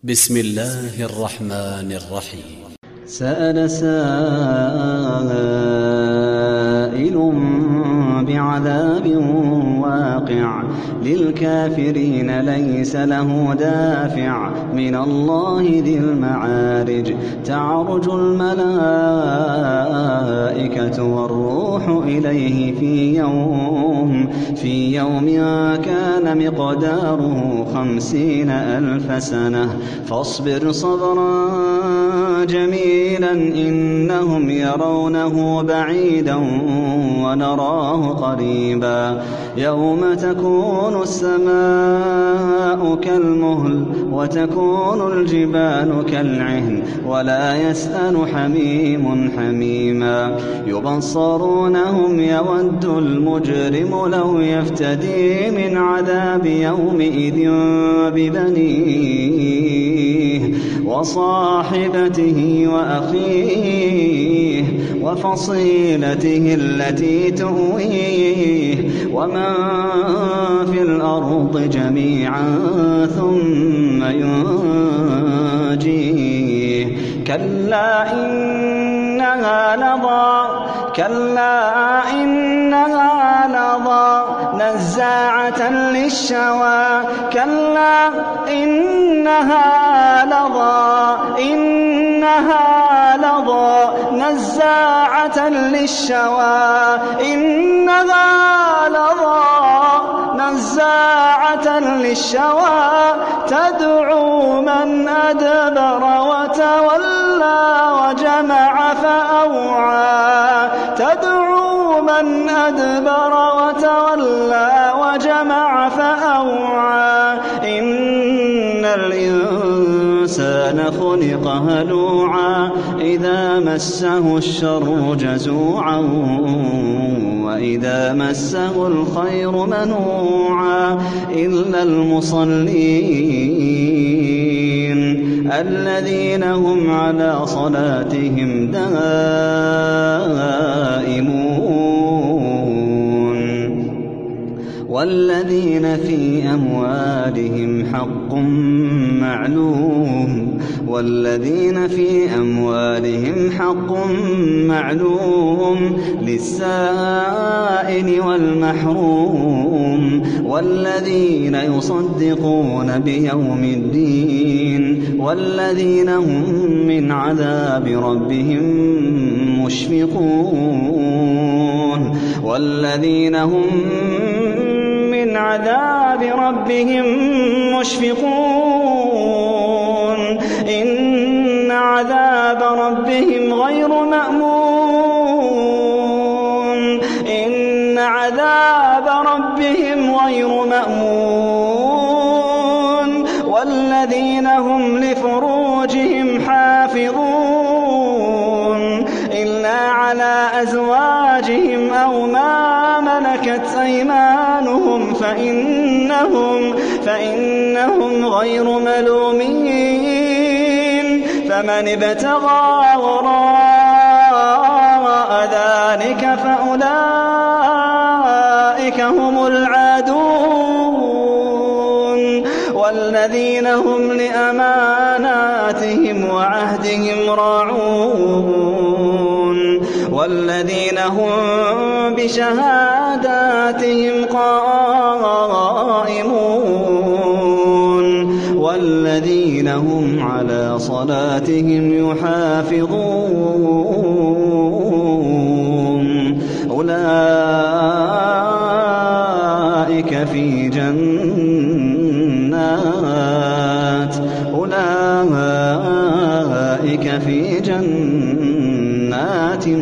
بسم الله الرحمن الرحيم. سأل سائل بعذاب واقع للكافرين ليس له دافع من الله ذي المعارج تعرج الملائكة والروح إليه في يوم كان مقداره 50,000 سنة فاصبر صبرا جميلا إنهم يرونه بعيدا ونراه قريبا يوم تكون السماء كالمهل وتكون الجبال كالعهن ولا يسأل حميم حميما يبصرونهم يود المجرم لو يفتدي من عذاب يومئذ ببنيه وصاحبته وأخيه وفصيلته التي تؤويه ومن في الأرض جميعا ثم ينجيه كلا إنها لظى نزاعة للشوى كلا إنها لظى نزاعة للشوى نزاعة للشوى تدعو من أدبر وتولى وجمع فأوعى إن الإنسان خلق هلوعا إذا مسه الشر جزوعا وإذا مسه الخير منوعا إلا المصلين الذين هم على صلاتهم دائمون والذين في أموالهم حق معلوم للسائل والمحروم والذين يصدقون بيوم الدين والذين هم من عذاب ربهم مشفقون إن عذاب ربهم غير مأمون والذين هم لفروجهم حافظون إلا على أزواجهم أو ما ملكت أيمانهم فإنهم غير ملومين فمن ابتغى وراء ذلك فأولئك هم العادون والذين هم لأماناتهم وعهدهم راعون والذين هم بشهاداتهم قائمون والذين هم على صلاتهم يحافظون أولئك في جنات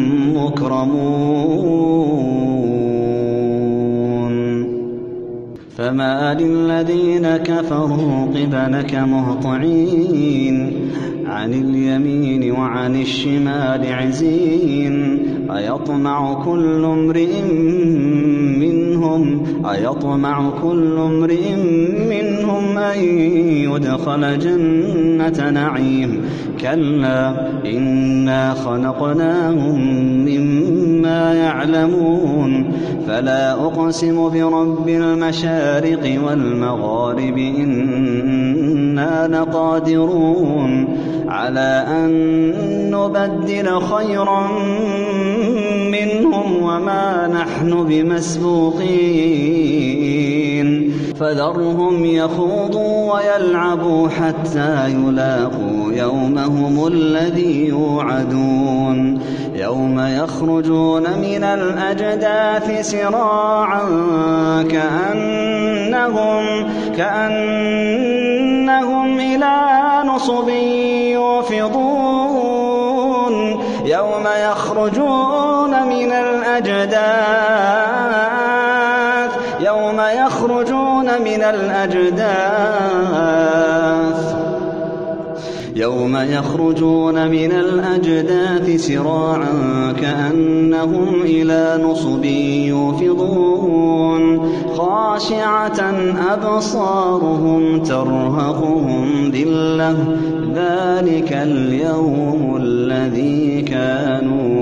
مكرمون فما للذين كفروا قبلك مهطعين عن اليمين وعن الشمال عزين أيطمع كل امرئ منهم منهم أيطمع كل امرئ منهم أن يدخل جنة نعيم كلا إنا خلقناهم مما يعلمون فلا أقسم برب المشارق والمغارب إنا لقادرون على أن نبدل خيرا منهم وما نحن بمسبوقين فذرهم يخوضوا ويلعبوا حتى يلاقوا يومهم الذي يوعدون يوم يخرجون من الأجداث سراعا كأنهم إلى نصب يوفضون يوم يخرجون من الأجداث سراعا كأنهم إلى نصب يوفضون خاشعة أبصارهم ترهقهم ذلة ذلك اليوم الذي كانوا